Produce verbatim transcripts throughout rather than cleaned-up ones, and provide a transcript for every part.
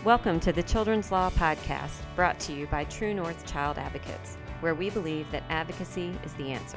Welcome to the Children's Law Podcast, brought to you by True North Child Advocates, where we believe that advocacy is the answer.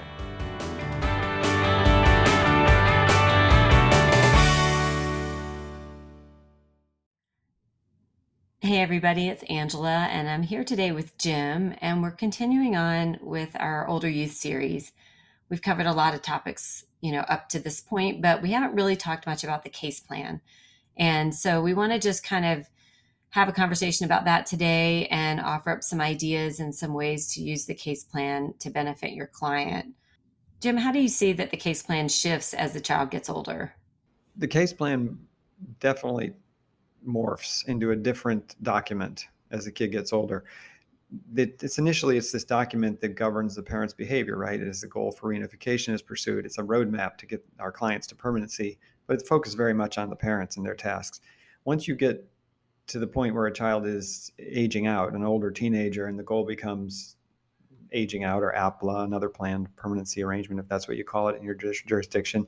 Hey everybody, it's Angela, and I'm here today with Jim, and we're continuing on with our older youth series. We've covered a lot of topics, you know, up to this point, but we haven't really talked much about the case plan. And so we want to just kind of have a conversation about that today and offer up some ideas and some ways to use the case plan to benefit your client. Jim, how do you see that the case plan shifts as the child gets older? The case plan definitely morphs into a different document as the kid gets older. It's initially, it's this document that governs the parent's behavior, right? It is the goal for reunification is pursued. It's a roadmap to get our clients to permanency, but it's focused very much on the parents and their tasks. Once you get to the point where a child is aging out, an older teenager, and the goal becomes aging out, or A P L A, another planned permanency arrangement, if that's what you call it in your jurisdiction,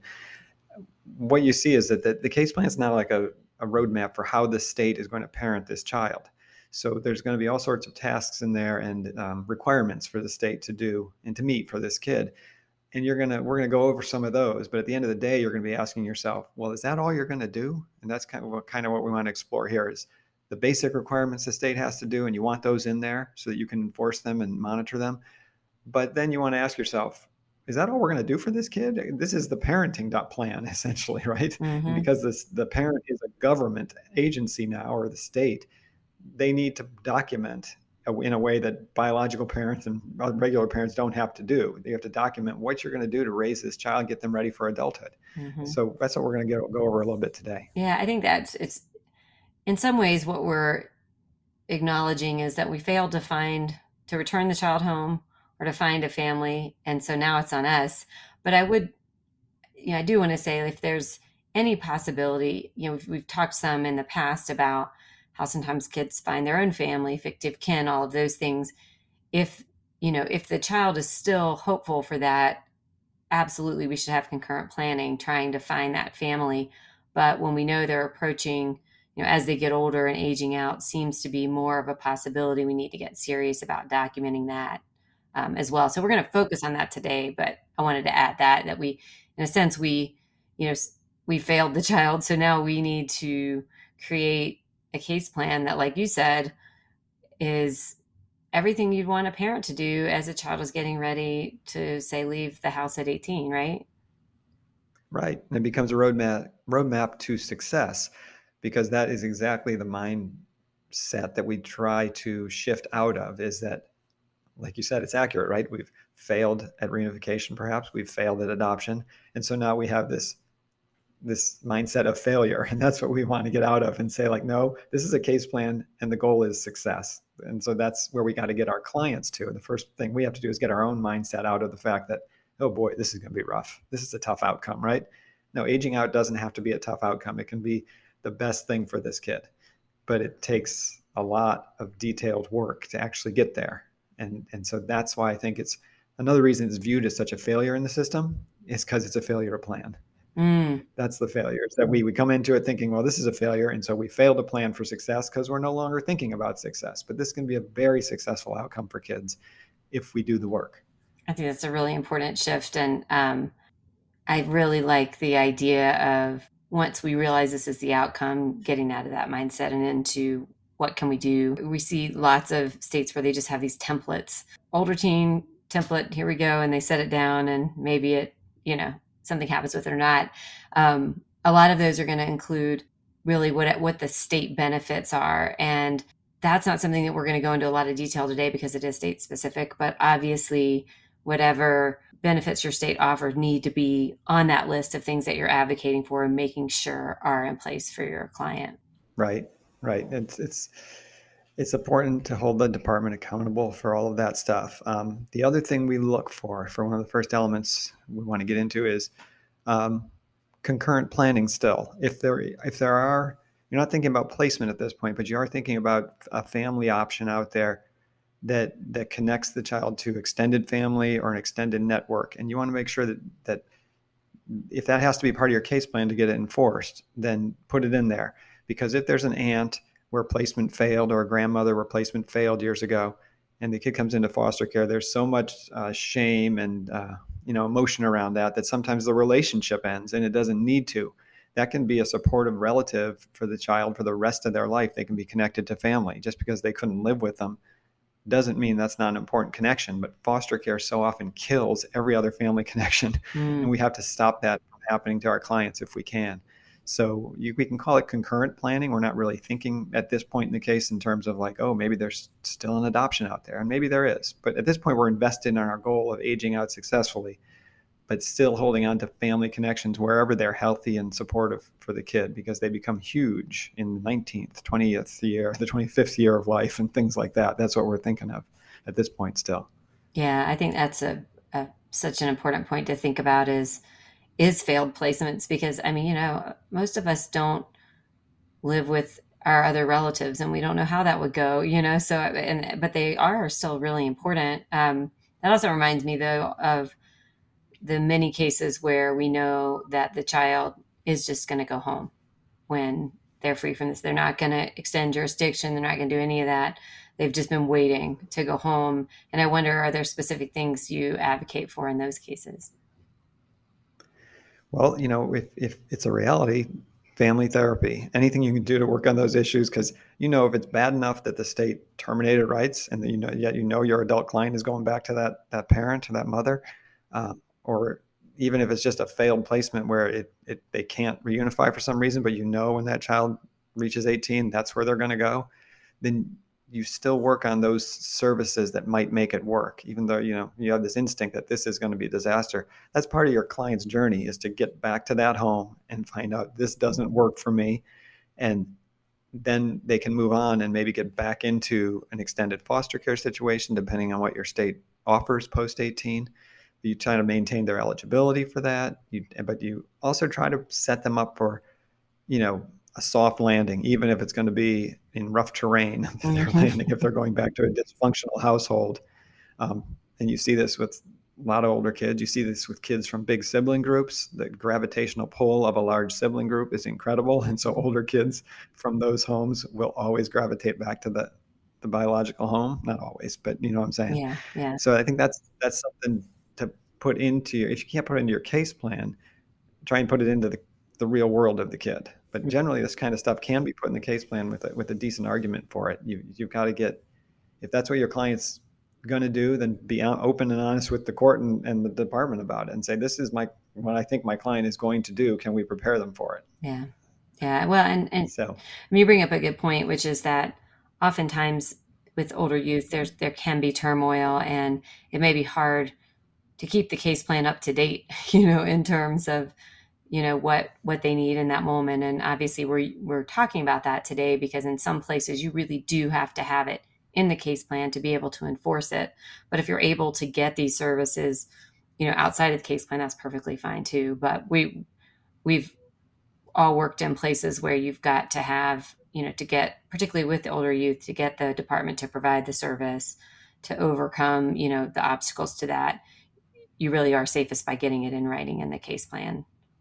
what you see is that the, the case plan is now like a, a roadmap for how the state is going to parent this child. So there's going to be all sorts of tasks in there and um, requirements for the state to do and to meet for this kid. And you're going to, we're going to go over some of those, but at the end of the day, you're going to be asking yourself, well, is that all you're going to do? And that's kind of what, kind of what we want to explore here is the basic requirements the state has to do, and you want those in there so that you can enforce them and monitor them. But then you want to ask yourself, is that all we're going to do for this kid? This is the parenting plan, essentially, right? Mm-hmm. And because this, the parent is a government agency now, or the state, they need to document in a way that biological parents and regular parents don't have to do. They have to document what you're going to do to raise this child, get them ready for adulthood. Mm-hmm. So that's what we're going to go, go over a little bit today. Yeah, I think that's, it's, in some ways, what we're acknowledging is that we failed to find, to return the child home or to find a family. And so now it's on us. But I would, you know, I do want to say if there's any possibility, you know, we've, we've talked some in the past about how sometimes kids find their own family, fictive kin, all of those things. If, you know, if the child is still hopeful for that, absolutely, we should have concurrent planning, trying to find that family. But when we know they're approaching, you know, as they get older and aging out, seems to be more of a possibility. We need to get serious about documenting that um, as well. So we're going to focus on that today, but I wanted to add that, that we, in a sense, we, you know, we failed the child. So now we need to create a case plan that, like you said, is everything you'd want a parent to do as a child is getting ready to, say, leave the house at eighteen, right? Right. And it becomes a roadmap, roadmap to success, because that is exactly the mindset that we try to shift out of, is that, like you said, it's accurate, right? We've failed at reunification, perhaps. We've failed at adoption. And so now we have this this mindset of failure. And that's what we want to get out of and say, like, no, this is a case plan and the goal is success. And so that's where we got to get our clients to. And the first thing we have to do is get our own mindset out of the fact that, oh boy, this is going to be rough. This is a tough outcome, right? No, aging out doesn't have to be a tough outcome. It can be the best thing for this kid, but it takes a lot of detailed work to actually get there. And, and so that's why I think it's another reason it's viewed as such a failure in the system, is because it's a failure to plan. Mm. That's the failure. It's that we, we come into it thinking, well, this is a failure. And so we fail to plan for success because we're no longer thinking about success. But this can be a very successful outcome for kids if we do the work. I think that's a really important shift. And um, I really like the idea of, once we realize this is the outcome, getting out of that mindset and into what can we do. We see lots of states where they just have these templates, older teen template, here we go. And they set it down and maybe it, you know, something happens with it or not. Um, a lot of those are going to include really what, what the state benefits are. And that's not something that we're going to go into a lot of detail today because it is state specific, but obviously whatever benefits your state offers need to be on that list of things that you're advocating for and making sure are in place for your client. Right, right. It's it's it's important to hold the department accountable for all of that stuff. Um, the other thing we look for, for one of the first elements we want to get into is um, concurrent planning still. If there if there are, you're not thinking about placement at this point, but you are thinking about a family option out there that that connects the child to extended family or an extended network. And you want to make sure that that if that has to be part of your case plan to get it enforced, then put it in there. Because if there's an aunt where placement failed or a grandmother where placement failed years ago, and the kid comes into foster care, there's so much uh, shame and uh, you know emotion around that that sometimes the relationship ends, and it doesn't need to. That can be a supportive relative for the child for the rest of their life. They can be connected to family. Just because they couldn't live with them doesn't mean that's not an important connection. But foster care so often kills every other family connection, Mm. and we have to stop that from happening to our clients if we can. So you, we can call it concurrent planning. We're not really thinking at this point in the case in terms of like, oh, maybe there's still an adoption out there, and maybe there is. But at this point, we're invested in our goal of aging out successfully, but still holding on to family connections wherever they're healthy and supportive for the kid, because they become huge in the nineteenth, twentieth year, the twenty-fifth year of life and things like that. That's what we're thinking of at this point still. Yeah, I think that's a, a such an important point to think about is is failed placements, because I mean, you know, most of us don't live with our other relatives and we don't know how that would go, you know, so and but they are still really important. Um, that also reminds me though of the many cases where we know that the child is just going to go home when they're free from this. They're not going to extend jurisdiction. They're not going to do any of that. They've just been waiting to go home. And I wonder, are there specific things you advocate for in those cases? Well, you know, if, if it's a reality, family therapy, anything you can do to work on those issues, because you know if it's bad enough that the state terminated rights, and you know yet you know your adult client is going back to that that parent or that mother, um, or even if it's just a failed placement where it, it they can't reunify for some reason, but you know when that child reaches eighteen, that's where they're going to go, then you still work on those services that might make it work, even though you know you have this instinct that this is going to be a disaster. That's part of your client's journey, is to get back to that home and find out this doesn't work for me, and then they can move on and maybe get back into an extended foster care situation, depending on what your state offers post eighteen. You try to maintain their eligibility for that, you, but you also try to set them up for, you know, a soft landing, even if it's going to be in rough terrain. They're landing if they're going back to a dysfunctional household. Um, and you see this with a lot of older kids. You see this with kids from big sibling groups. The gravitational pull of a large sibling group is incredible. And so older kids from those homes will always gravitate back to the, the biological home. Not always, but you know what I'm saying? Yeah, yeah. So I think that's that's something to put into your, if you can't put it into your case plan, try and put it into the, the real world of the kid. But generally, this kind of stuff can be put in the case plan with a, with a decent argument for it. You, you've got to get, if that's what your client's going to do, then be open and honest with the court and, and the department about it, and say, this is my what I think my client is going to do. Can we prepare them for it? Yeah. Yeah. Well, and, and so you bring up a good point, which is that oftentimes with older youth, there's, there can be turmoil, and it may be hard to keep the case plan up to date, you know, in terms of, you know, what, what they need in that moment. And obviously we're, we're talking about that today because in some places you really do have to have it in the case plan to be able to enforce it. But if you're able to get these services, you know, outside of the case plan, that's perfectly fine too. But we, we've all worked in places where you've got to have, you know, to get, particularly with the older youth, to get the department to provide the service, to overcome, you know, the obstacles to that. You really are safest by getting it in writing in the case plan.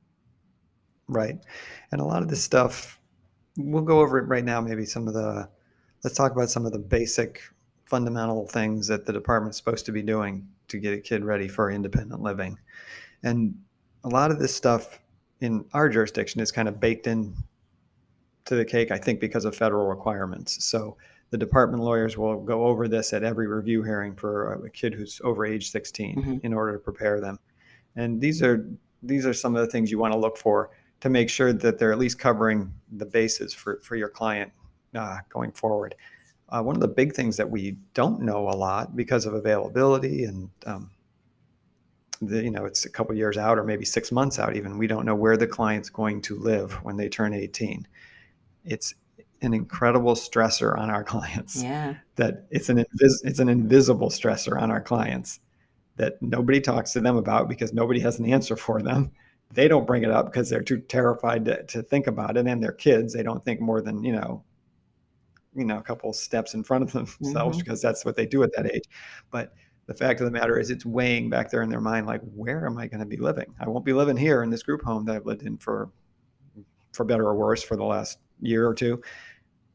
Right. And a lot of this stuff, we'll go over it right now. Maybe some of the, let's talk about some of the basic fundamental things that the department's supposed to be doing to get a kid ready for independent living. And a lot of this stuff in our jurisdiction is kind of baked in to the cake, I think, because of federal requirements. So the department lawyers will go over this at every review hearing for a kid who's over age sixteen mm-hmm. in order to prepare them. And these are these are some of the things you want to look for to make sure that they're at least covering the bases for, for your client uh, going forward. Uh, one of the big things that we don't know a lot because of availability and, um, the, you know, it's a couple years out or maybe six months out even, we don't know where the client's going to live when they turn eighteen. It's an incredible stressor on our clients. Yeah. That it's an invis- it's an invisible stressor on our clients that nobody talks to them about because nobody has an answer for them. They don't bring it up because they're too terrified to, to think about it. And they're kids. They don't think more than, you know, you know, a couple steps in front of themselves mm-hmm. because that's what they do at that age. But the fact of the matter is it's weighing back there in their mind, like, where am I going to be living? I won't be living here in this group home that I've lived in for, for better or worse for the last year or two.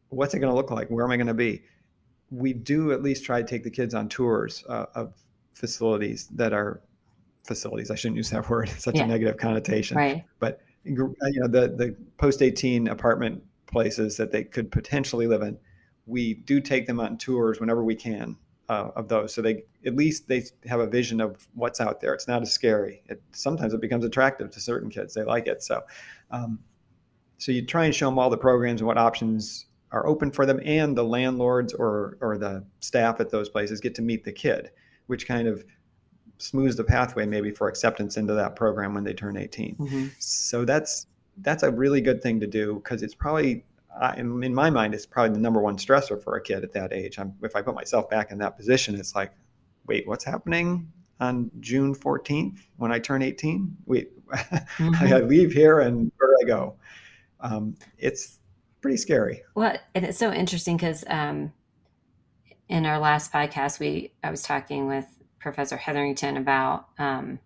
what's it going to look like? Where am I going to be? We do at least try to take the kids on tours uh, of facilities that are facilities. I shouldn't use that word. It's such a Yeah. negative connotation. Right. But you know, the the post eighteen apartment places that they could potentially live in, we do take them on tours whenever we can uh, of those. So they at least they have a vision of what's out there. It's not as scary. It sometimes it becomes attractive to certain kids. They like it. So um, so you try and show them all the programs and what options are open for them, and the landlords or or the staff at those places get to meet the kid, which kind of smooths the pathway maybe for acceptance into that program when they turn eighteen. Mm-hmm. So that's that's a really good thing to do, because it's probably uh, in, in my mind, it's probably the number one stressor for a kid at that age. I'm, if I put myself back in that position, it's like, wait, what's happening on June fourteenth when I turn eighteen? Wait, Mm-hmm. I leave here and where do I go? Um, it's pretty scary. Well, and it's so interesting because um, in our last podcast, we I was talking with Professor Hetherington about um,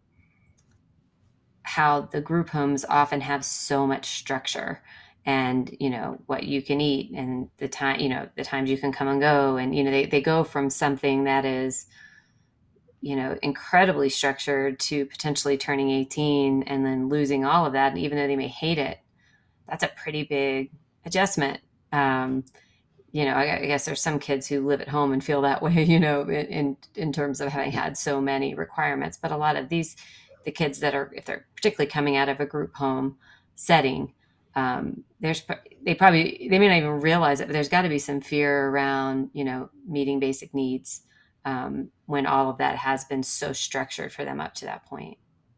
how the group homes often have so much structure, and you know what you can eat and the time, you know the times you can come and go, and you know they, they go from something that is you know incredibly structured to potentially turning eighteen and then losing all of that. And even though they may hate it, that's a pretty big adjustment. Um, you know, I, I guess there's some kids who live at home and feel that way, you know, in in terms of having had so many requirements. But a lot of these, the kids that are, if they're particularly coming out of a group home setting, um, there's they probably they may not even realize it, but there's got to be some fear around, you know, meeting basic needs um, when all of that has been so structured for them up to that point.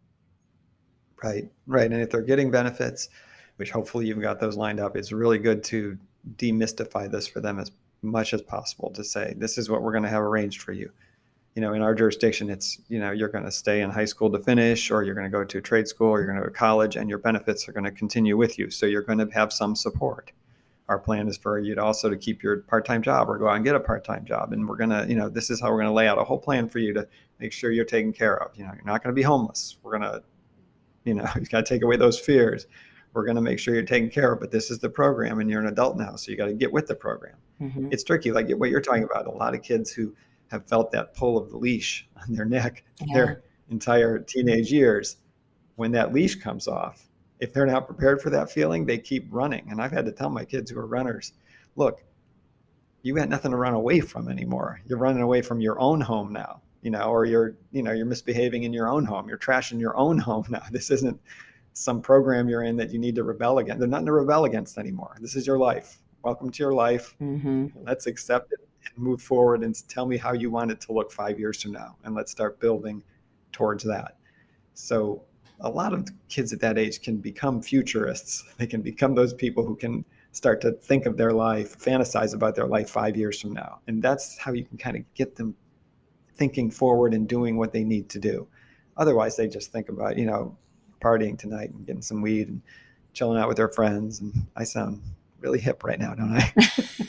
Right, right. And if they're getting benefits, which hopefully you've got those lined up, it's really good to demystify this for them as much as possible, to say, this is what we're going to have arranged for you. You know, in our jurisdiction, it's, you know, you're going to stay in high school to finish, or you're going to go to trade school, or you're going to go to college, and your benefits are going to continue with you. So you're going to have some support. Our plan is for you to also to keep your part-time job or go out and get a part-time job. And we're going to, you know, this is how we're going to lay out a whole plan for you to make sure you're taken care of. You know, you're not going to be homeless. We're going to, you know, you've got to take away those fears. We're going to make sure you're taken care of, but this is the program, and you're an adult now, so you got to get with the program. Mm-hmm. It's tricky, like what you're talking about. A lot of kids who have felt that pull of the leash on their neck yeah. their entire teenage years, when that leash comes off, if they're not prepared for that feeling, they keep running. And I've had to tell my kids who are runners, look, you got nothing to run away from anymore. You're running away from your own home now, you know, or you're, you know, you're misbehaving in your own home. You're trashing your own home now. This isn't some program you're in that you need to rebel against. There's nothing to rebel against anymore. This is your life. Welcome to your life. Mm-hmm. Let's accept it and move forward, and tell me how you want it to look five years from now. And let's start building towards that. So a lot of kids at that age can become futurists. They can become those people who can start to think of their life, fantasize about their life five years from now. And that's how you can kind of get them thinking forward and doing what they need to do. Otherwise, they just think about, you know, partying tonight and getting some weed and chilling out with their friends. And I sound really hip right now, don't I?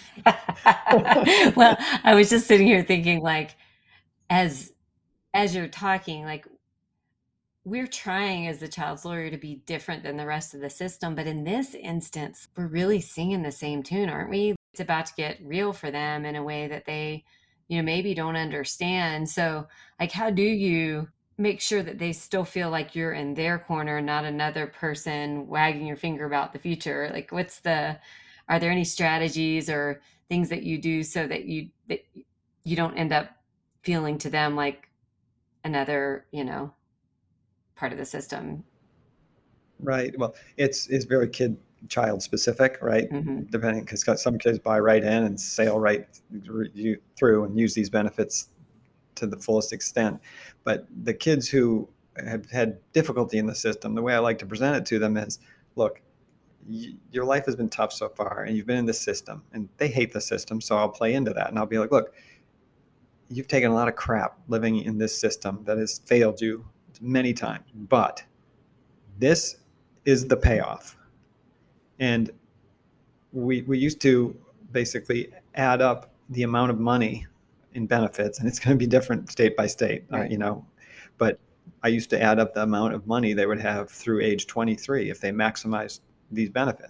Well, I was just sitting here thinking, like, as as you're talking, like, we're trying as the child's lawyer to be different than the rest of the system. But in this instance, we're really singing the same tune, aren't we? It's about to get real for them in a way that they, you know, maybe don't understand. So, like, how do you make sure that they still feel like you're in their corner, not another person wagging your finger about the future? Like, what's the, are there any strategies or things that you do so that you, that you don't end up feeling to them like another, you know, part of the system? Right. Well, it's, it's very kid child specific, right? Mm-hmm. Depending, because some kids buy right in and sail right through and use these benefits to the fullest extent. But the kids who have had difficulty in the system, the way I like to present it to them is, look, y- your life has been tough so far, and you've been in the system, and they hate the system. So I'll play into that, and I'll be like, look, you've taken a lot of crap living in this system that has failed you many times, but this is the payoff. And we we used to basically add up the amount of money in benefits, and it's going to be different state by state, right. uh, you know, but I used to add up the amount of money they would have through age twenty-three if they maximized these benefits.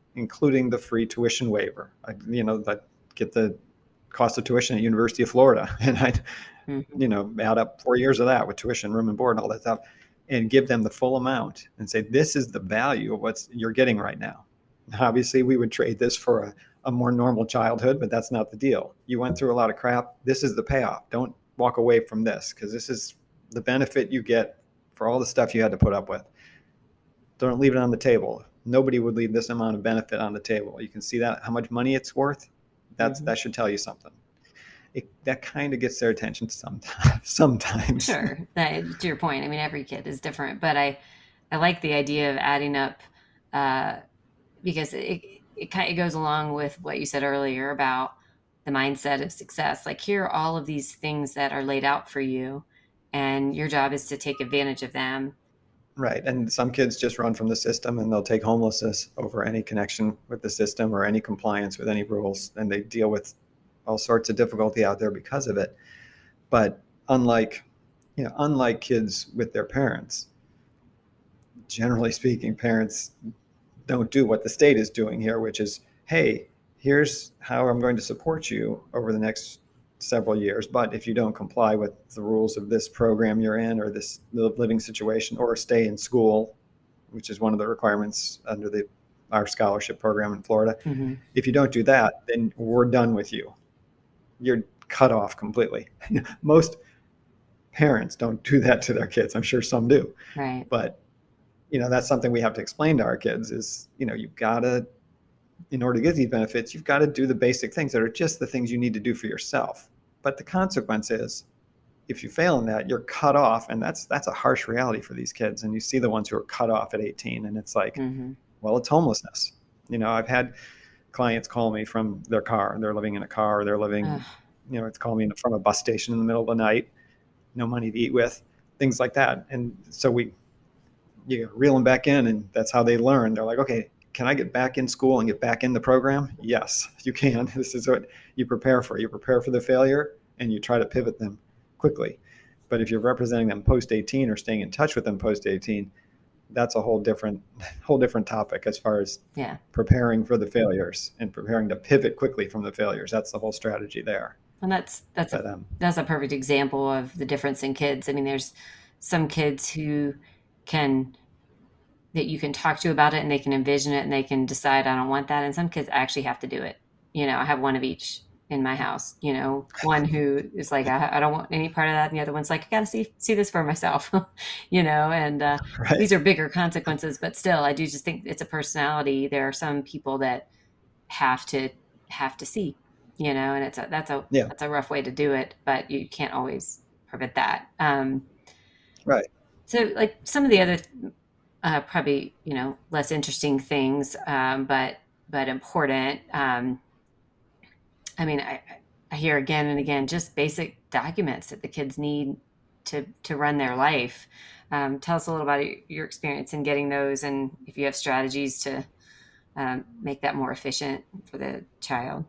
including the free tuition waiver. I, you know, that get the cost of tuition at University of Florida, and I'd, Mm-hmm. you know, add up four years of that with tuition, room and board, and all that stuff, and give them the full amount and say, this is the value of what you're getting right now. Obviously, we would trade this for a, a more normal childhood, but that's not the deal. You went through a lot of crap. This is the payoff. Don't walk away from this, because this is the benefit you get for all the stuff you had to put up with. Don't leave it on the table. Nobody would leave this amount of benefit on the table. You can see that, how much money it's worth. That's, mm-hmm. that should tell you something. It, that kind of gets their attention sometimes. sometimes. Sure. That, to your point, I mean, every kid is different, but I, I like the idea of adding up, uh, because it, it kind of goes along with what you said earlier about the mindset of success. Like, here are all of these things that are laid out for you, and your job is to take advantage of them. Right. And some kids just run from the system, and they'll take homelessness over any connection with the system or any compliance with any rules. And they deal with all sorts of difficulty out there because of it. But unlike, you know, unlike kids with their parents, generally speaking, parents don't do what the state is doing here, which is, hey, here's how I'm going to support you over the next several years. But if you don't comply with the rules of this program you're in, or this living situation, or stay in school, which is one of the requirements under the our scholarship program in Florida, mm-hmm. if you don't do that, then we're done with you. You're cut off completely. Most parents don't do that to their kids. I'm sure some do. Right. But, you know, that's something we have to explain to our kids is, you know, you've got to, in order to get these benefits, you've got to do the basic things that are just the things you need to do for yourself. But the consequence is, if you fail in that, you're cut off. And that's that's a harsh reality for these kids. And you see the ones who are cut off at eighteen, and it's like, mm-hmm. well, it's homelessness. You know, I've had clients call me from their car. They're living in a car. They're living, Ugh. you know, it's calling me from a bus station in the middle of the night, no money to eat with, things like that. And so we, you reel them back in, and that's how they learn. They're like, okay, can I get back in school and get back in the program? Yes, you can. This is what you prepare for. You prepare for the failure, and you try to pivot them quickly. But if you're representing them post eighteen or staying in touch with them post eighteen, that's a whole different, whole different topic as far as yeah. preparing for the failures and preparing to pivot quickly from the failures. That's the whole strategy there. And that's that's but, a, um, that's a perfect example of the difference in kids. I mean, there's some kids who can that you can talk to about it, and they can envision it, and they can decide, I don't want that. And some kids actually have to do it. You know, I have one of each in my house. You know, one who is like, I, I don't want any part of that, and the other one's like, I got to see see this for myself. You know, and uh, right. these are bigger consequences, but still, I do just think it's a personality. There are some people that have to have to see. You know, and it's a, that's a yeah. that's a rough way to do it, but you can't always prevent that. Um, right. So, like some of the other. Uh, probably, you know, less interesting things, um, but but important. Um, I mean, I, I hear again and again just basic documents that the kids need to to run their life. Um, tell us a little about your experience in getting those, and if you have strategies to um, make that more efficient for the child.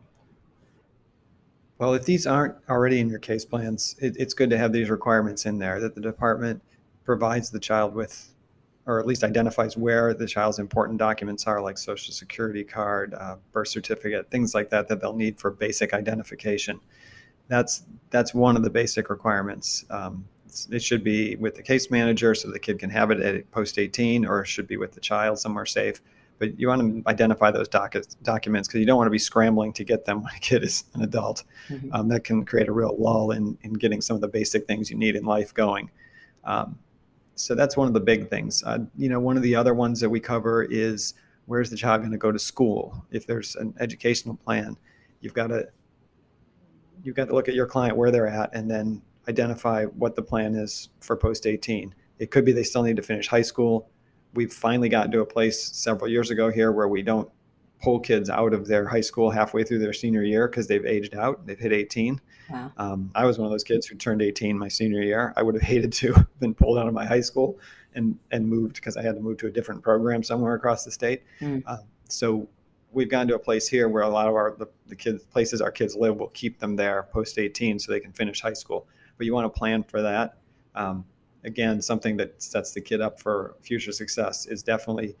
Well, if these aren't already in your case plans, it, it's good to have these requirements in there that the department provides the child with, or at least identifies where the child's important documents are, like social security card, uh, birth certificate, things like that, that they'll need for basic identification. That's that's one of the basic requirements. Um, it should be with the case manager so the kid can have it at post eighteen, or it should be with the child somewhere safe. But you want to identify those doc- documents because you don't want to be scrambling to get them when a kid is an adult. Mm-hmm. Um, that can create a real lull in, in getting some of the basic things you need in life going. Um, So that's one of the big things. Uh, you know, one of the other ones that we cover is, where's the child going to go to school? If there's an educational plan, you've got to you've got to look at your client where they're at, and then identify what the plan is for post eighteen. It could be they still need to finish high school. We've finally gotten to a place several years ago here where we don't pull kids out of their high school halfway through their senior year because they've aged out. They've hit eighteen. Wow. Um, I was one of those kids who turned eighteen my senior year. I would have hated to have been pulled out of my high school and, and moved because I had to move to a different program somewhere across the state. Mm. Uh, so we've gotten to a place here where a lot of our the, the kids places our kids live will keep them there post eighteen so they can finish high school. But you want to plan for that. Um, again, something that sets the kid up for future success is definitely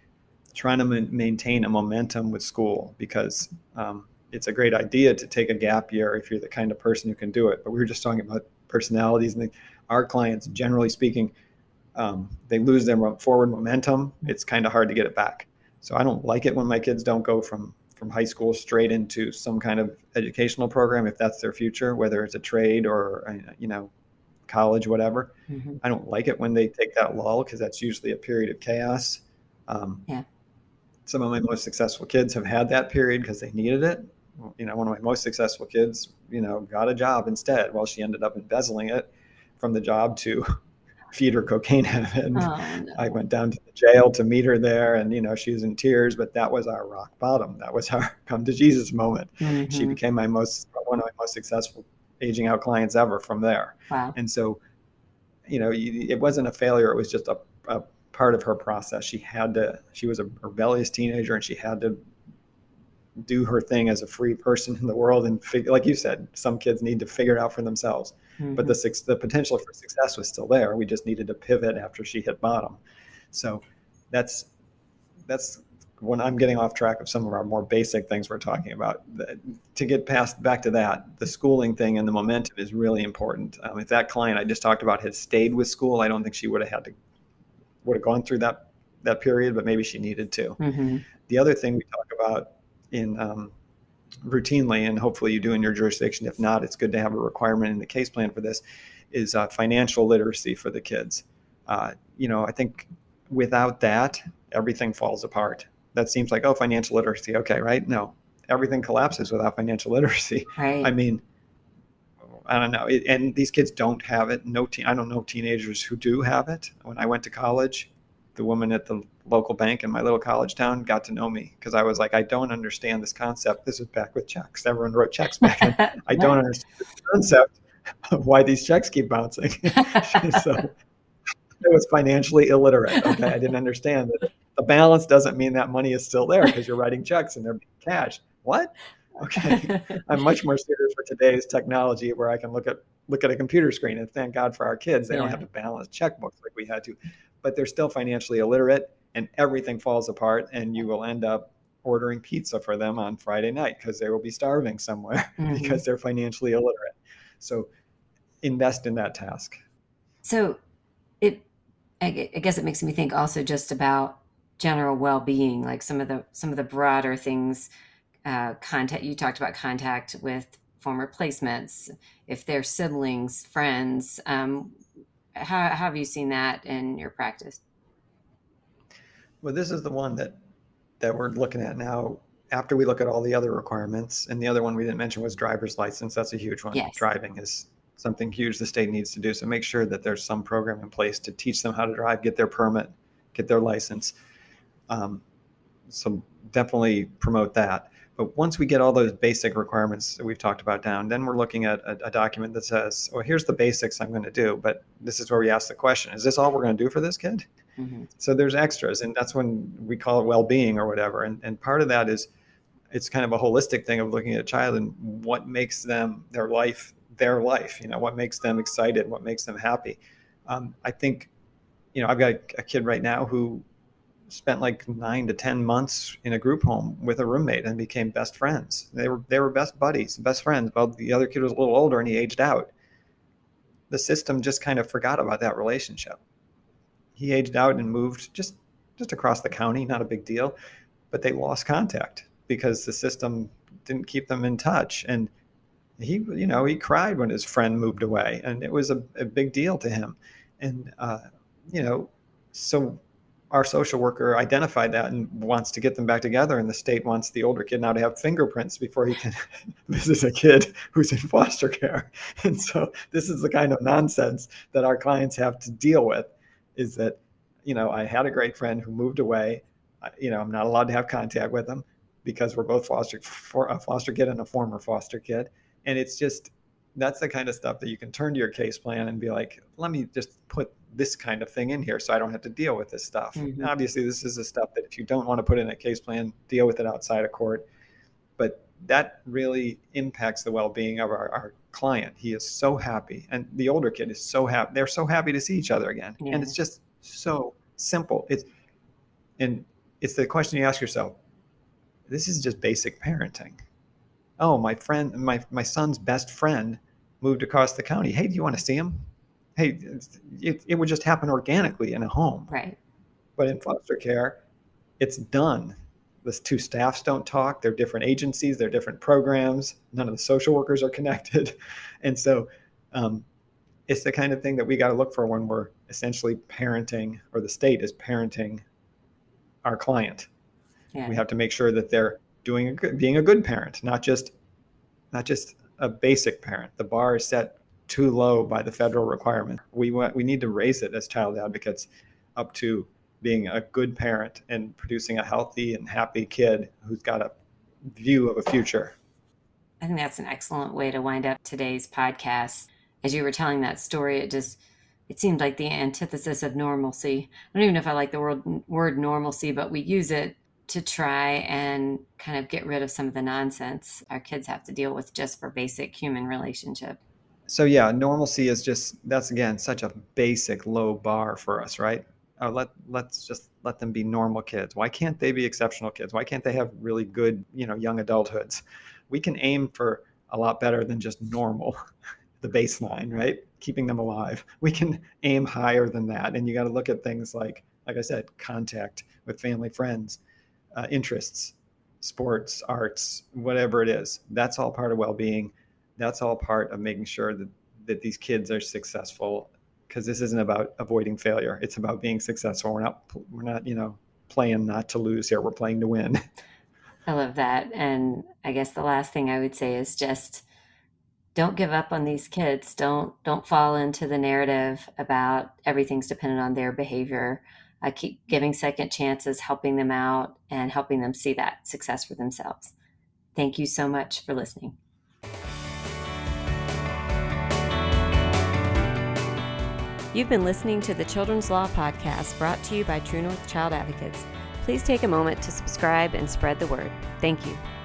trying to ma- maintain a momentum with school, because um, it's a great idea to take a gap year if you're the kind of person who can do it. But we were just talking about personalities, and the, our clients, generally speaking, um, they lose their forward momentum. It's kind of hard to get it back. So I don't like it when my kids don't go from from high school straight into some kind of educational program, if that's their future, whether it's a trade or, you know, college, whatever. Mm-hmm. I don't like it when they take that lull, because that's usually a period of chaos. Um, Yeah. some of my most successful kids have had that period because they needed it. You know, one of my most successful kids, you know, got a job instead. Well, she ended up embezzling it from the job to feed her cocaine habit. And Oh, no. I went down to the jail to meet her there, and, you know, she was in tears, but that was our rock bottom. That was our come to Jesus moment. Mm-hmm. She became my most, one of my most successful aging out clients ever from there. Wow. And so, you know, it wasn't a failure. It was just a, a part of her process. She had to, she was a rebellious teenager, and she had to do her thing as a free person in the world, and figure, like you said, some kids need to figure it out for themselves. Mm-hmm. But the the potential for success was still there. We just needed to pivot after she hit bottom. So that's that's when I'm getting off track of some of our more basic things we're talking about. To get past back to that, the schooling thing and the momentum is really important. Um, if that client I just talked about had stayed with school, I don't think she would have had to would have gone through that that period, but maybe she needed to. Mm-hmm. The other thing we talk about in um, routinely, and hopefully you do in your jurisdiction, if not, it's good to have a requirement in the case plan for this, is uh, financial literacy for the kids. Uh, you know, I think without that, everything falls apart. That seems like, oh, financial literacy, okay, right? No, everything collapses without financial literacy. Right. I mean, I don't know. It, and these kids don't have it. No, teen, I don't know teenagers who do have it. When I went to college, the woman at the local bank in my little college town got to know me, because I was like, I don't understand this concept. This was back with checks. Everyone wrote checks back then. I don't understand this concept of why these checks keep bouncing. So I was financially illiterate. Okay, I didn't understand that the balance doesn't mean that money is still there because you're writing checks and they're being cashed. What? Okay, I'm much more serious for today's technology, where I can look at look at a computer screen, and thank God for our kids, they yeah. don't have to balance checkbooks like we had to. But they're still financially illiterate, and everything falls apart, and you will end up ordering pizza for them on Friday night because they will be starving somewhere mm-hmm. because they're financially illiterate. So invest in that task. So it, I guess it makes me think also just about general well-being, like some of the some of the broader things. Uh, contact. You talked about contact with former placements, if they're siblings, friends. Um, how, how have you seen that in your practice? Well, this is the one that that we're looking at now. After we look at all the other requirements, and the other one we didn't mention was driver's license. That's a huge one. Yes. Driving is something huge the state needs to do. So make sure that there's some program in place to teach them how to drive, get their permit, get their license. Um, so definitely promote that. But once we get all those basic requirements that we've talked about down, then we're looking at a, a document that says, well, here's the basics I'm going to do. But this is where we ask the question, is this all we're going to do for this kid? Mm-hmm. So there's extras, and that's when we call it well-being or whatever. And, and part of that is it's kind of a holistic thing of looking at a child and what makes them, their life, their life, you know, what makes them excited, what makes them happy. Um, I think, you know, I've got a, a kid right now who spent like nine to ten months in a group home with a roommate and became best friends. They were they were best buddies, best friends. Well, the other kid was a little older and he aged out. The system just kind of forgot about that relationship. He aged out and moved just just across the county, not a big deal, but they lost contact because the system didn't keep them in touch. And he, you know, he cried when his friend moved away, and it was a, a big deal to him. And uh, you know, so our social worker identified that and wants to get them back together. And the state wants the older kid now to have fingerprints before he can visit a kid who's in foster care. And so this is the kind of nonsense that our clients have to deal with, is that, you know, I had a great friend who moved away. I, you know, I'm not allowed to have contact with him because we're both foster, for a foster kid and a former foster kid. And it's just, that's the kind of stuff that you can turn to your case plan and be like, let me just put this kind of thing in here so I don't have to deal with this stuff. Mm-hmm. Obviously, this is the stuff that if you don't want to put in a case plan, deal with it outside of court. But that really impacts the well-being of our, our client. He is so happy. And the older kid is so happy. They're so happy to see each other again. Yeah. And it's just so simple. It's, and it's the question you ask yourself. This is just basic parenting. Oh, my friend, my, my son's best friend moved across the county. Hey, do you want to see him? Hey, it, it would just happen organically in a home. Right. But in foster care, it's done. The two staffs don't talk. They're different agencies. They're different programs. None of the social workers are connected. And so um, it's the kind of thing that we got to look for when we're essentially parenting, or the state is parenting our client. Yeah. We have to make sure that they're doing a good, being a good parent, not just not just a basic parent. The bar is set too low by the federal requirement. We want, we need to raise it as child advocates up to being a good parent and producing a healthy and happy kid who's got a view of a future. I think that's an excellent way to wind up today's podcast. As you were telling that story, it just, it seemed like the antithesis of normalcy. I don't even know if I like the word, word normalcy, but we use it to try and kind of get rid of some of the nonsense our kids have to deal with just for basic human relationship. So yeah, normalcy is just, that's again, such a basic low bar for us, right? Uh, let, let's just let them be normal kids. Why can't they be exceptional kids? Why can't they have really good, you know, young adulthoods? We can aim for a lot better than just normal, the baseline, right? Keeping them alive. We can aim higher than that. And you got to look at things like, like I said, contact with family, friends, uh, interests, sports, arts, whatever it is. That's all part of well-being. That's all part of making sure that, that these kids are successful, because this isn't about avoiding failure. It's about being successful. We're not, we're not, you know, playing not to lose here. We're playing to win. I love that. And I guess the last thing I would say is just don't give up on these kids. Don't, don't fall into the narrative about everything's dependent on their behavior. I keep giving second chances, helping them out, and helping them see that success for themselves. Thank you so much for listening. You've been listening to the Children's Law Podcast, brought to you by True North Child Advocates. Please take a moment to subscribe and spread the word. Thank you.